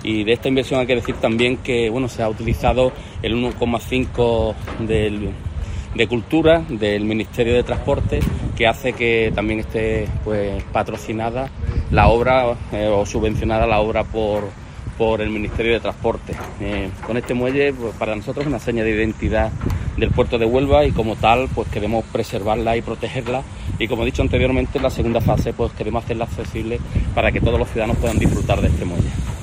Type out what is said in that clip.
Y de esta inversión hay que decir también que bueno, se ha utilizado el 1,5 de Cultura del Ministerio de Transporte, que hace que también esté pues patrocinada la obra o subvencionada la obra por el Ministerio de Transporte. Con este muelle pues, para nosotros es una seña de identidad del puerto de Huelva y como tal pues queremos preservarla y protegerla, y como he dicho anteriormente, en la segunda fase pues queremos hacerla accesible para que todos los ciudadanos puedan disfrutar de este muelle.